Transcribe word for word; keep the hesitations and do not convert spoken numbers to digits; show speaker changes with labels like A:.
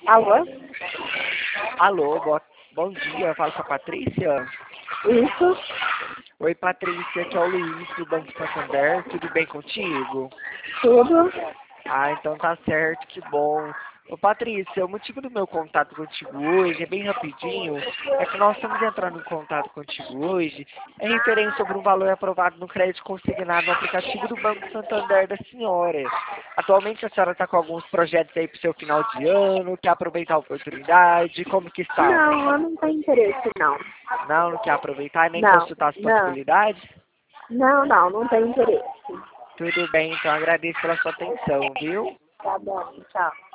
A: Alô?
B: Alô, bo- bom dia, eu falo com a Patrícia.
A: Isso?
B: Oi, Patrícia, aqui é o Luiz do Banco Santander, tudo bem contigo?
A: Tudo?
B: Ah, então tá certo, que bom. Ô, Patrícia, o motivo do meu contato contigo hoje, é bem rapidinho, é que nós estamos entrando em contato contigo hoje, é referente sobre um valor aprovado no crédito consignado no aplicativo do Banco Santander da senhora. Atualmente a senhora está com alguns projetos aí para o seu final de ano, quer aproveitar a oportunidade, como que está?
A: Não, eu não tenho interesse, não.
B: Não, não quer aproveitar nem
A: Não,
B: consultar as
A: não.
B: possibilidades?
A: Não, não, não tenho interesse.
B: Tudo bem, então agradeço pela sua atenção, viu?
A: Tá bom, tchau.